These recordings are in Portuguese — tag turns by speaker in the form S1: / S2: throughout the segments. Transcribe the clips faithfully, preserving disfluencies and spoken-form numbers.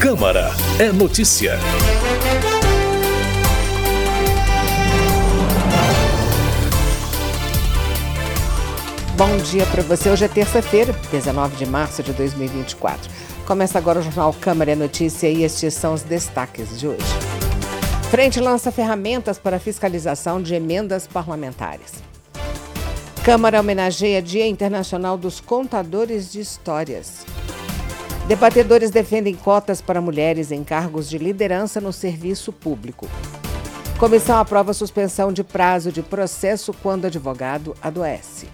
S1: Câmara é notícia.
S2: Bom dia para você. Hoje é terça-feira, dezenove de março de dois mil e vinte e quatro. Começa agora o Jornal Câmara é Notícia e estes são os destaques de hoje. Frente lança ferramentas para fiscalização de emendas parlamentares. Câmara homenageia Dia Internacional dos Contadores de Histórias. Debatedores defendem cotas para mulheres em cargos de liderança no serviço público. Comissão aprova suspensão de prazo de processo quando advogado adoece.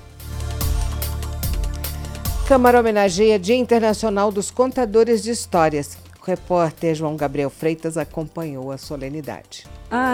S2: Câmara homenageia Dia Internacional dos Contadores de Histórias. O repórter João Gabriel Freitas acompanhou a solenidade.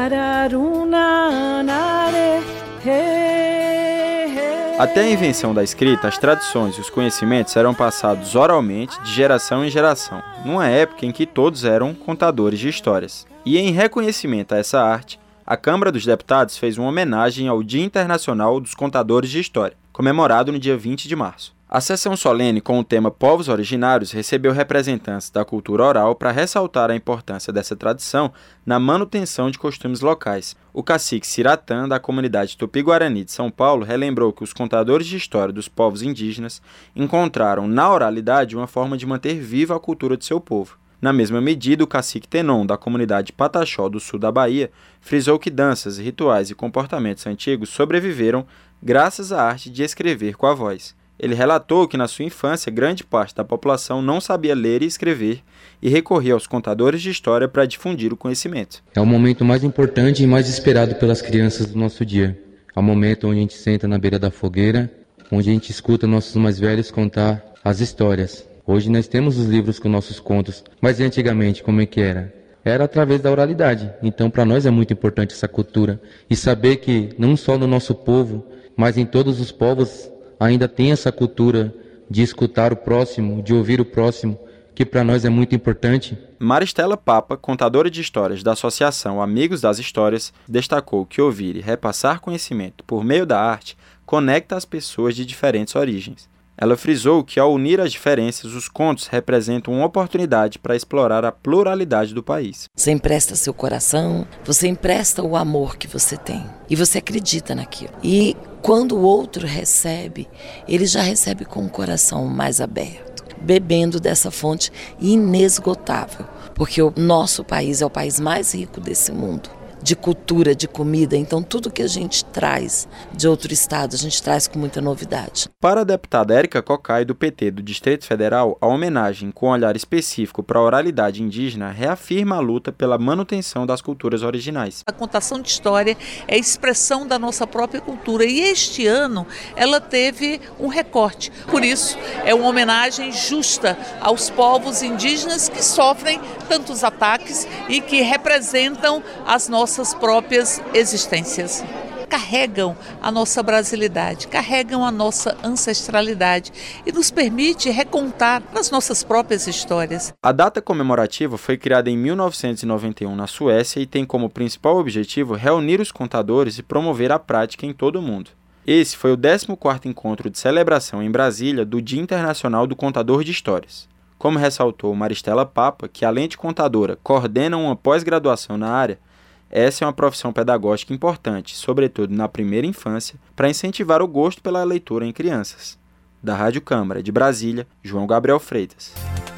S3: Até a invenção da escrita, as tradições e os conhecimentos eram passados oralmente de geração em geração, numa época em que todos eram contadores de histórias. E em reconhecimento a essa arte, a Câmara dos Deputados fez uma homenagem ao Dia Internacional dos Contadores de História, comemorado no dia vinte de março. A sessão solene com o tema Povos Originários recebeu representantes da cultura oral para ressaltar a importância dessa tradição na manutenção de costumes locais. O cacique Ciratã, da comunidade Tupi-Guarani de São Paulo, relembrou que os contadores de história dos povos indígenas encontraram na oralidade uma forma de manter viva a cultura de seu povo. Na mesma medida, o cacique Tenon, da comunidade Pataxó do sul da Bahia, frisou que danças, rituais e comportamentos antigos sobreviveram graças à arte de escrever com a voz. Ele relatou que na sua infância grande parte da população não sabia ler e escrever e recorria aos contadores de história para difundir o conhecimento.
S4: É o momento mais importante e mais esperado pelas crianças do nosso dia. É o momento onde a gente senta na beira da fogueira, onde a gente escuta nossos mais velhos contar as histórias. Hoje nós temos os livros com nossos contos, mas e antigamente como é que era? Era através da oralidade. Então para nós é muito importante essa cultura e saber que não só no nosso povo, mas em todos os povos ainda tem essa cultura de escutar o próximo, de ouvir o próximo, que para nós é muito importante.
S3: Maristela Papa, contadora de histórias da Associação Amigos das Histórias, destacou que ouvir e repassar conhecimento por meio da arte conecta as pessoas de diferentes origens. Ela frisou que, ao unir as diferenças, os contos representam uma oportunidade para explorar a pluralidade do país.
S5: Você empresta seu coração, você empresta o amor que você tem e você acredita naquilo. E quando o outro recebe, ele já recebe com o coração mais aberto, bebendo dessa fonte inesgotável, porque o nosso país é o país mais rico desse mundo, de cultura, de comida, então tudo que a gente traz de outro estado, a gente traz com muita novidade.
S3: Para a deputada Érica Cocai, do P T do Distrito Federal, a homenagem com um olhar específico para a oralidade indígena reafirma a luta pela manutenção das culturas originais.
S6: A contação de história é a expressão da nossa própria cultura e este ano ela teve um recorte. Por isso, é uma homenagem justa aos povos indígenas que sofrem tantos ataques e que representam as nossas nossas próprias existências. Carregam a nossa brasilidade, carregam a nossa ancestralidade e nos permite recontar as nossas próprias histórias.
S3: A data comemorativa foi criada em mil novecentos e noventa e um na Suécia e tem como principal objetivo reunir os contadores e promover a prática em todo o mundo. Esse foi o décimo quarto encontro de celebração em Brasília do Dia Internacional do Contador de Histórias. Como ressaltou Maristela Papa, que além de contadora, coordena uma pós-graduação na área, essa é uma profissão pedagógica importante, sobretudo na primeira infância, para incentivar o gosto pela leitura em crianças. Da Rádio Câmara de Brasília, João Gabriel Freitas.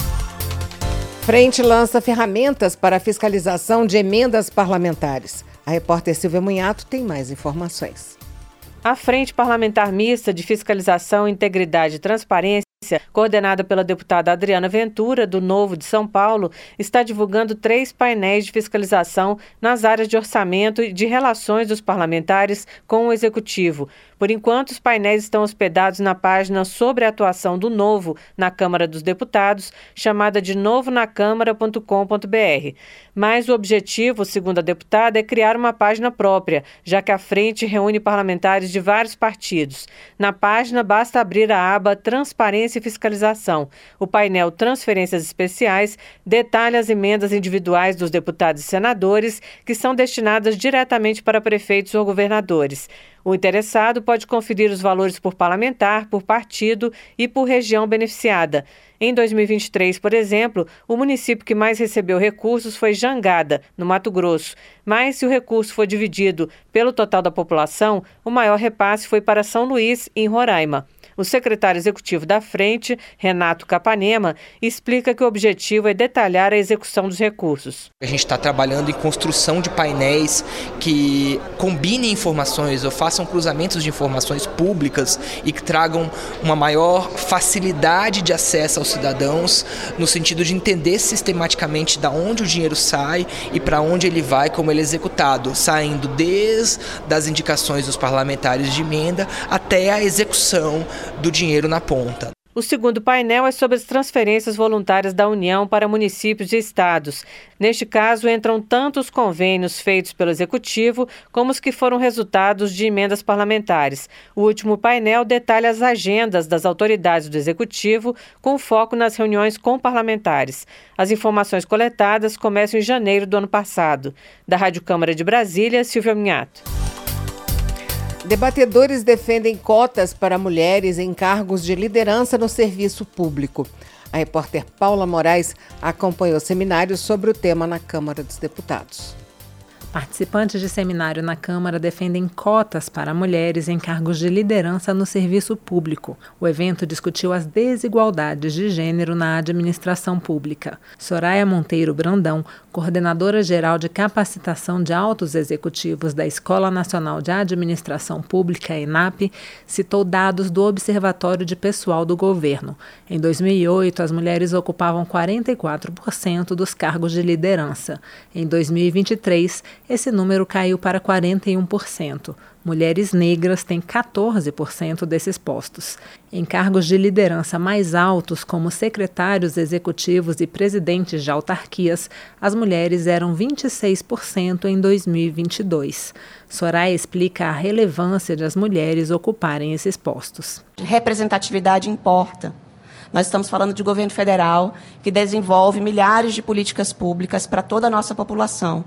S2: Frente lança ferramentas para a fiscalização de emendas parlamentares. A repórter Silvia Munhato tem mais informações.
S7: A Frente Parlamentar Mista de Fiscalização, Integridade e Transparência, coordenada pela deputada Adriana Ventura, do Novo de São Paulo, está divulgando três painéis de fiscalização nas áreas de orçamento e de relações dos parlamentares com o Executivo. Por enquanto, os painéis estão hospedados na página sobre a atuação do Novo na Câmara dos Deputados, chamada de novo na câmara ponto com ponto b r. Mas o objetivo, segundo a deputada, é criar uma página própria, já que a frente reúne parlamentares de vários partidos. Na página, basta abrir a aba Transparência e Fiscalização. O painel Transferências Especiais detalha as emendas individuais dos deputados e senadores que são destinadas diretamente para prefeitos ou governadores. O interessado pode conferir os valores por parlamentar, por partido e por região beneficiada. Em dois mil e vinte e três, por exemplo, o município que mais recebeu recursos foi Jangada, no Mato Grosso. Mas, se o recurso for dividido pelo total da população, o maior repasse foi para São Luís, em Roraima. O secretário executivo da Frente, Renato Capanema, explica que o objetivo é detalhar a execução dos recursos.
S8: A gente está trabalhando em construção de painéis que combinem informações ou façam cruzamentos de informações públicas e que tragam uma maior facilidade de acesso aos cidadãos, no sentido de entender sistematicamente de onde o dinheiro sai e para onde ele vai, como ele é executado, saindo desde as indicações dos parlamentares de emenda até a execução do dinheiro na ponta.
S7: O segundo painel é sobre as transferências voluntárias da União para municípios e estados. Neste caso, entram tanto os convênios feitos pelo Executivo como os que foram resultados de emendas parlamentares. O último painel detalha as agendas das autoridades do Executivo, com foco nas reuniões com parlamentares. As informações coletadas começam em janeiro do ano passado. Da Rádio Câmara de Brasília, Silvia Minhato.
S2: Debatedores defendem cotas para mulheres em cargos de liderança no serviço público. A repórter Paula Moraes acompanhou seminários sobre o tema na Câmara dos Deputados.
S9: Participantes de seminário na Câmara defendem cotas para mulheres em cargos de liderança no serviço público. O evento discutiu as desigualdades de gênero na administração pública. Soraya Monteiro Brandão, coordenadora geral de capacitação de altos executivos da Escola Nacional de Administração Pública, ENAP, citou dados do Observatório de Pessoal do Governo. Em dois mil e oito, as mulheres ocupavam quarenta e quatro por cento dos cargos de liderança. Em dois mil e vinte e três, esse número caiu para quarenta e um por cento. Mulheres negras têm quatorze por cento desses postos. Em cargos de liderança mais altos, como secretários executivos e presidentes de autarquias, as mulheres eram vinte e seis por cento em dois mil e vinte e dois. Soraya explica a relevância de as mulheres ocuparem esses postos.
S10: Representatividade importa. Nós estamos falando de governo federal que desenvolve milhares de políticas públicas para toda a nossa população.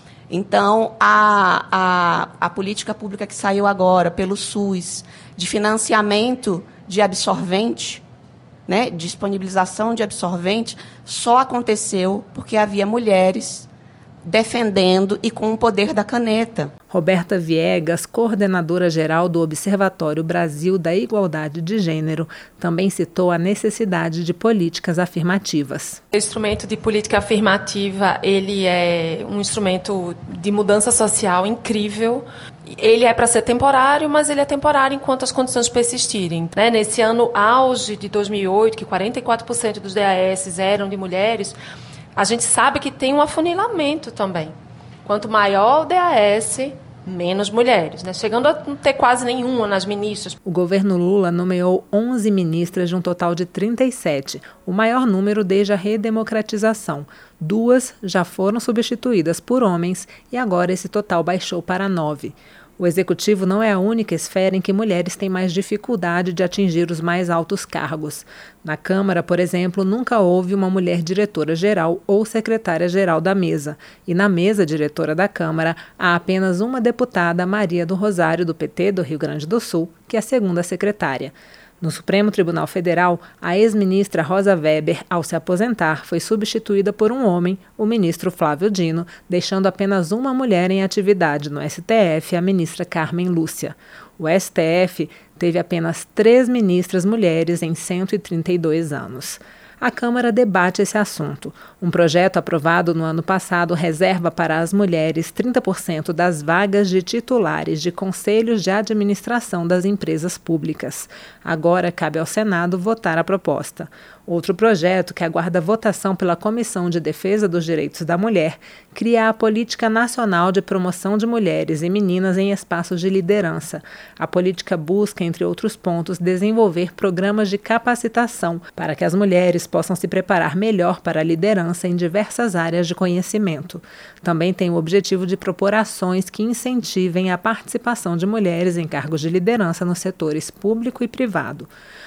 S10: Então, a, a, a política pública que saiu agora pelo SUS, de financiamento de absorvente, né, disponibilização de absorvente, só aconteceu porque havia mulheres defendendo e com o poder da caneta.
S9: Roberta Viegas, coordenadora geral do Observatório Brasil da Igualdade de Gênero, também citou a necessidade de políticas afirmativas.
S11: O instrumento de política afirmativa, ele é um instrumento de mudança social incrível. Ele é para ser temporário, mas ele é temporário enquanto as condições persistirem. Né? Nesse ano auge de dois mil e oito, que quarenta e quatro por cento dos D A S eram de mulheres, a gente sabe que tem um afunilamento também. Quanto maior o D A S, menos mulheres, né? Chegando a não ter quase nenhuma nas ministras.
S9: O governo Lula nomeou onze ministras de um total de trinta e sete, o maior número desde a redemocratização. Duas já foram substituídas por homens e agora esse total baixou para nove. O executivo não é a única esfera em que mulheres têm mais dificuldade de atingir os mais altos cargos. Na Câmara, por exemplo, nunca houve uma mulher diretora-geral ou secretária-geral da mesa. E na mesa diretora da Câmara, há apenas uma deputada, Maria do Rosário, do P T do Rio Grande do Sul, que é a segunda secretária. No Supremo Tribunal Federal, a ex-ministra Rosa Weber, ao se aposentar, foi substituída por um homem, o ministro Flávio Dino, deixando apenas uma mulher em atividade no S T F, a ministra Carmen Lúcia. O S T F teve apenas três ministras mulheres em cento e trinta e dois anos. A Câmara debate esse assunto. Um projeto aprovado no ano passado reserva para as mulheres trinta por cento das vagas de titulares de conselhos de administração das empresas públicas. Agora cabe ao Senado votar a proposta. Outro projeto, que aguarda votação pela Comissão de Defesa dos Direitos da Mulher, cria a Política Nacional de Promoção de Mulheres e Meninas em Espaços de Liderança. A política busca, entre outros pontos, desenvolver programas de capacitação para que as mulheres possam se preparar melhor para a liderança em diversas áreas de conhecimento. Também tem o objetivo de propor ações que incentivem a participação de mulheres em cargos de liderança nos setores público e privado.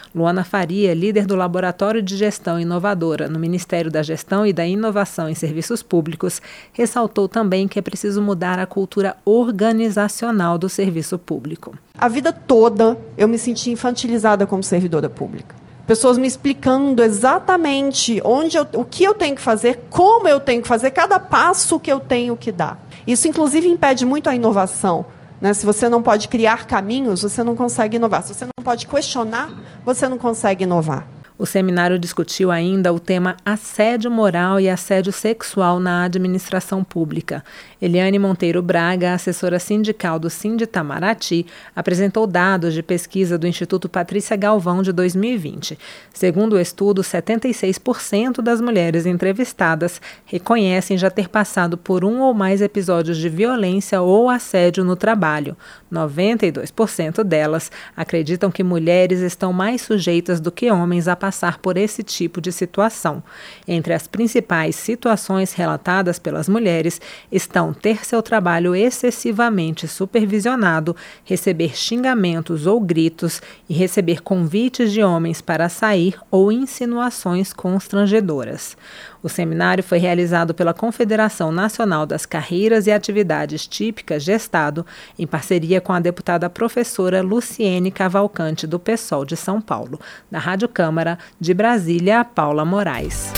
S9: Luana Faria, líder do Laboratório de Gestão Inovadora no Ministério da Gestão e da Inovação em Serviços Públicos, ressaltou também que é preciso mudar a cultura organizacional do serviço público.
S12: A vida toda eu me senti infantilizada como servidora pública. Pessoas me explicando exatamente onde eu, o que eu tenho que fazer, como eu tenho que fazer, cada passo que eu tenho que dar. Isso, inclusive, impede muito a inovação. Né? Se você não pode criar caminhos, você não consegue inovar. Se você não pode questionar, você não consegue inovar.
S9: O seminário discutiu ainda o tema assédio moral e assédio sexual na administração pública. Eliane Monteiro Braga, assessora sindical do Sinditamaraty, apresentou dados de pesquisa do Instituto Patrícia Galvão de dois mil e vinte. Segundo o estudo, setenta e seis por cento das mulheres entrevistadas reconhecem já ter passado por um ou mais episódios de violência ou assédio no trabalho. noventa e dois por cento delas acreditam que mulheres estão mais sujeitas do que homens a passar por esse tipo de situação. Entre as principais situações relatadas pelas mulheres estão ter seu trabalho excessivamente supervisionado, receber xingamentos ou gritos e receber convites de homens para sair ou insinuações constrangedoras. O seminário foi realizado pela Confederação Nacional das Carreiras e Atividades Típicas de Estado, em parceria com a deputada professora Luciene Cavalcante, do PSOL de São Paulo. Da Rádio Câmara, de Brasília, Paula Moraes.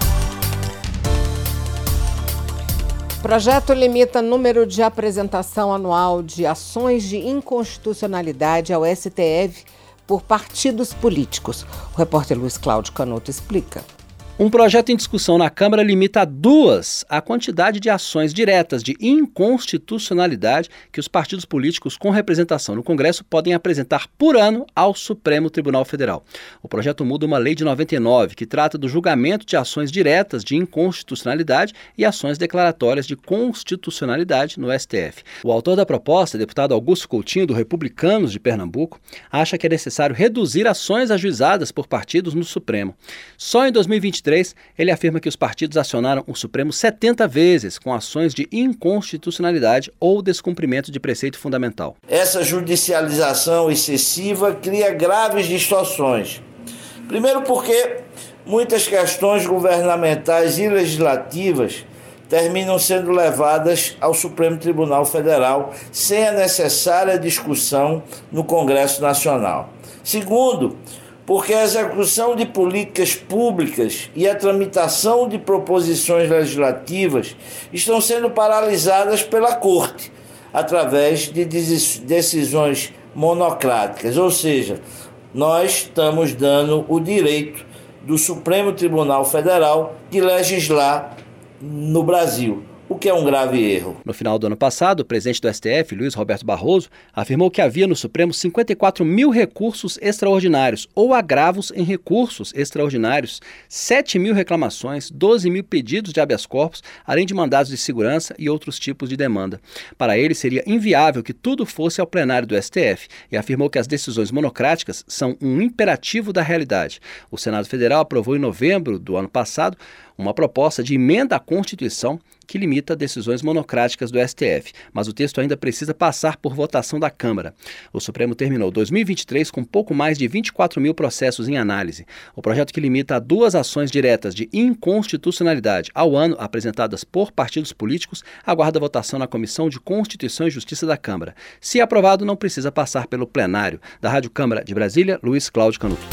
S2: O projeto limita o número de apresentação anual de ações de inconstitucionalidade ao S T F por partidos políticos. O repórter Luiz Cláudio Canuto explica.
S13: Um projeto em discussão na Câmara limita a duas a quantidade de ações diretas de inconstitucionalidade que os partidos políticos com representação no Congresso podem apresentar por ano ao Supremo Tribunal Federal. O projeto muda uma lei de noventa e nove que trata do julgamento de ações diretas de inconstitucionalidade e ações declaratórias de constitucionalidade no S T F. O autor da proposta, deputado Augusto Coutinho, do Republicanos de Pernambuco, acha que é necessário reduzir ações ajuizadas por partidos no Supremo. Só em dois mil e vinte e três, ele afirma que os partidos acionaram o Supremo setenta vezes com ações de inconstitucionalidade ou descumprimento de preceito fundamental.
S14: Essa judicialização excessiva cria graves distorções. Primeiro porque muitas questões governamentais e legislativas terminam sendo levadas ao Supremo Tribunal Federal sem a necessária discussão no Congresso Nacional. Segundo, porque a execução de políticas públicas e a tramitação de proposições legislativas estão sendo paralisadas pela Corte, através de decisões monocráticas, ou seja, nós estamos dando o direito do Supremo Tribunal Federal de legislar no Brasil, o que é um grave erro.
S13: No final do ano passado, o presidente do S T F, Luiz Roberto Barroso, afirmou que havia no Supremo cinquenta e quatro mil recursos extraordinários ou agravos em recursos extraordinários, sete mil reclamações, doze mil pedidos de habeas corpus, além de mandados de segurança e outros tipos de demanda. Para ele, seria inviável que tudo fosse ao plenário do S T F e afirmou que as decisões monocráticas são um imperativo da realidade. O Senado Federal aprovou em novembro do ano passado uma proposta de emenda à Constituição que limita decisões monocráticas do S T F, mas o texto ainda precisa passar por votação da Câmara. O Supremo terminou dois mil e vinte e três com pouco mais de vinte e quatro mil processos em análise. O projeto, que limita a duas ações diretas de inconstitucionalidade ao ano apresentadas por partidos políticos, aguarda votação na Comissão de Constituição e Justiça da Câmara. Se aprovado, não precisa passar pelo plenário. Da Rádio Câmara de Brasília, Luiz Cláudio Canuto.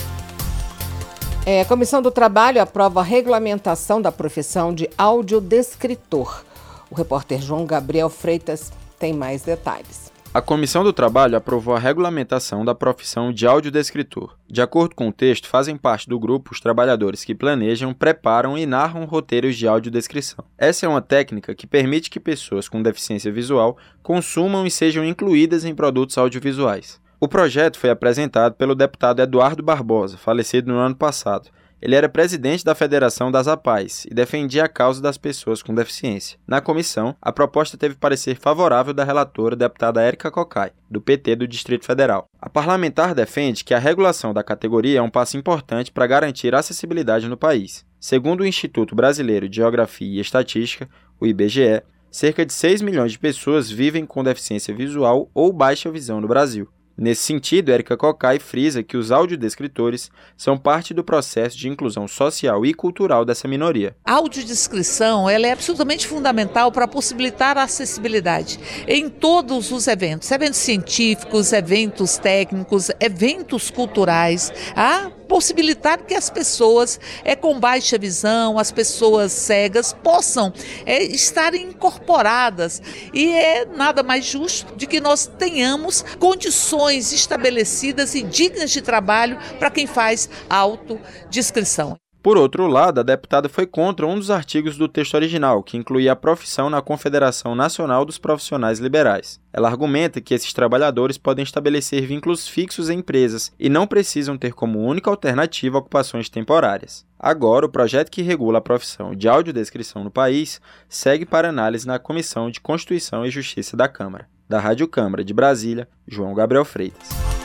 S2: É, a Comissão do Trabalho aprova a regulamentação da profissão de audiodescritor. O repórter João Gabriel Freitas tem mais detalhes.
S3: A Comissão do Trabalho aprovou a regulamentação da profissão de audiodescritor. De acordo com o texto, fazem parte do grupo os trabalhadores que planejam, preparam e narram roteiros de audiodescrição. Essa é uma técnica que permite que pessoas com deficiência visual consumam e sejam incluídas em produtos audiovisuais. O projeto foi apresentado pelo deputado Eduardo Barbosa, falecido no ano passado. Ele era presidente da Federação das APAES e defendia a causa das pessoas com deficiência. Na comissão, a proposta teve parecer favorável da relatora deputada Érica Cocai, do P T do Distrito Federal. A parlamentar defende que a regulação da categoria é um passo importante para garantir a acessibilidade no país. Segundo o Instituto Brasileiro de Geografia e Estatística, o I B G E, cerca de seis milhões de pessoas vivem com deficiência visual ou baixa visão no Brasil. Nesse sentido, Érica Cocai frisa que os audiodescritores são parte do processo de inclusão social e cultural dessa minoria.
S6: A audiodescrição ela é absolutamente fundamental para possibilitar a acessibilidade em todos os eventos, eventos científicos, eventos técnicos, eventos culturais, a possibilitar que as pessoas é, com baixa visão, as pessoas cegas, possam é, estar incorporadas. E é nada mais justo de que nós tenhamos condições estabelecidas e dignas de trabalho para quem faz autodescrição.
S3: Por outro lado, a deputada foi contra um dos artigos do texto original, que incluía a profissão na Confederação Nacional dos Profissionais Liberais. Ela argumenta que esses trabalhadores podem estabelecer vínculos fixos em empresas e não precisam ter como única alternativa ocupações temporárias. Agora, o projeto que regula a profissão de audiodescrição no país segue para análise na Comissão de Constituição e Justiça da Câmara. Da Rádio Câmara de Brasília, João Gabriel Freitas.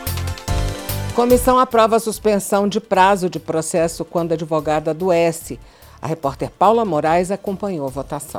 S2: Comissão aprova a suspensão de prazo de processo quando a advogada adoece. A repórter Paula Moraes acompanhou a votação.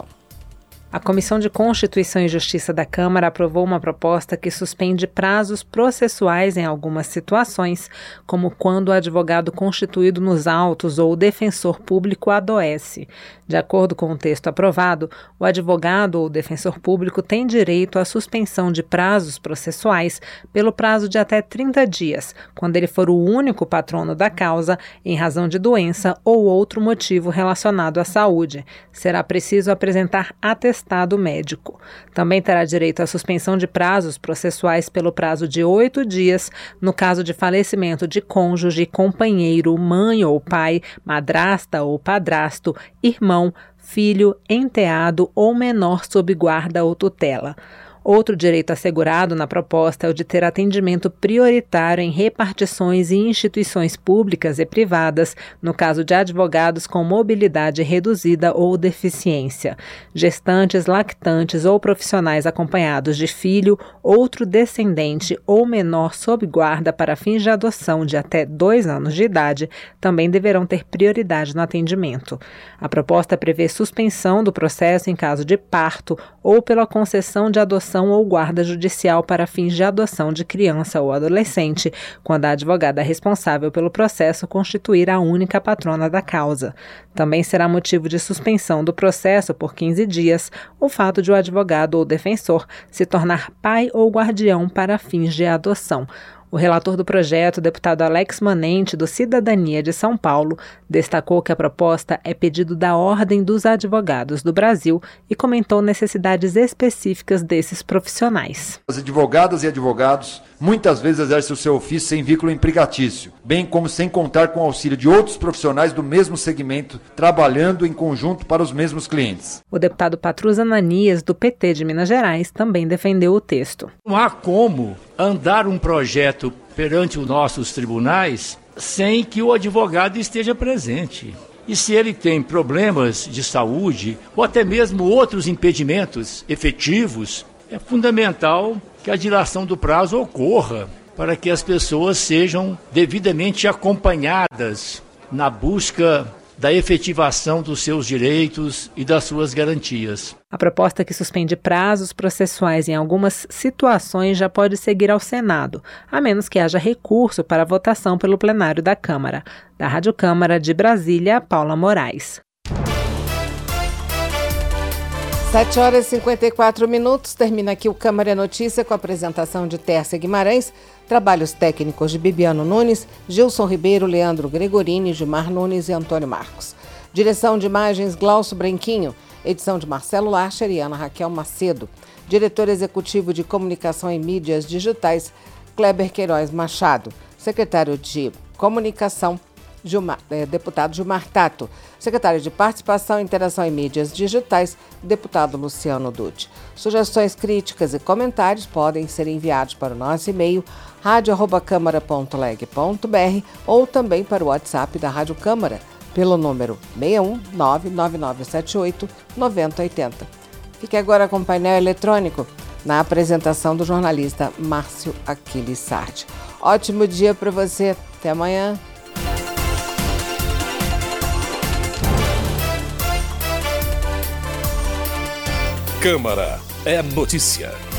S9: A Comissão de Constituição e Justiça da Câmara aprovou uma proposta que suspende prazos processuais em algumas situações, como quando o advogado constituído nos autos ou o defensor público adoece. De acordo com o texto aprovado, o advogado ou o defensor público tem direito à suspensão de prazos processuais pelo prazo de até trinta dias, quando ele for o único patrono da causa em razão de doença ou outro motivo relacionado à saúde. Será preciso apresentar atestação Estado médico. Também terá direito à suspensão de prazos processuais pelo prazo de oito dias, no caso de falecimento de cônjuge, companheiro, mãe ou pai, madrasta ou padrasto, irmão, filho, enteado ou menor sob guarda ou tutela. Outro direito assegurado na proposta é o de ter atendimento prioritário em repartições e instituições públicas e privadas, no caso de advogados com mobilidade reduzida ou deficiência, gestantes, lactantes ou profissionais acompanhados de filho, outro descendente ou menor sob guarda para fins de adoção de até dois anos de idade, também deverão ter prioridade no atendimento. A proposta prevê suspensão do processo em caso de parto ou pela concessão de adoção ou guarda judicial para fins de adoção de criança ou adolescente, quando a advogada responsável pelo processo constituir a única patrona da causa. Também será motivo de suspensão do processo por quinze dias o fato de o advogado ou defensor se tornar pai ou guardião para fins de adoção. O relator do projeto, o deputado Alex Manente, do Cidadania de São Paulo, destacou que a proposta é pedido da Ordem dos Advogados do Brasil e comentou necessidades específicas desses profissionais.
S15: As advogadas e advogados muitas vezes exercem o seu ofício sem vínculo empregatício, bem como sem contar com o auxílio de outros profissionais do mesmo segmento, trabalhando em conjunto para os mesmos clientes.
S9: O deputado Patrus Ananias, do P T de Minas Gerais, também defendeu o texto.
S16: Não há como andar um projeto perante os nossos tribunais sem que o advogado esteja presente. E se ele tem problemas de saúde ou até mesmo outros impedimentos efetivos, é fundamental que a dilação do prazo ocorra para que as pessoas sejam devidamente acompanhadas na busca da efetivação dos seus direitos e das suas garantias.
S9: A proposta que suspende prazos processuais em algumas situações já pode seguir ao Senado, a menos que haja recurso para votação pelo plenário da Câmara. Da Rádio Câmara de Brasília, Paula Moraes.
S2: sete horas e cinquenta e quatro minutos, termina aqui o Câmara Notícia com a apresentação de Tércia Guimarães, trabalhos técnicos de Bibiano Nunes, Gilson Ribeiro, Leandro Gregorini, Gilmar Nunes e Antônio Marcos. Direção de imagens Glaucio Branquinho, edição de Marcelo Larcher e Ana Raquel Macedo. Diretor executivo de Comunicação e Mídias Digitais, Kleber Queiroz Machado. Secretário de Comunicação, Gilmar, eh, deputado Gilmar Tato. Secretário de Participação, Interação e Mídias Digitais, deputado Luciano Dutti. Sugestões, críticas e comentários podem ser enviados para o nosso e-mail rádio arroba câmara ponto leg ponto br ou também para o WhatsApp da Rádio Câmara, pelo número seis um nove nove nove sete oito nove zero oito zero. Fique agora com o painel eletrônico na apresentação do jornalista Márcio Aquiles Sardi. Ótimo dia para você. Até amanhã.
S1: Câmara é notícia.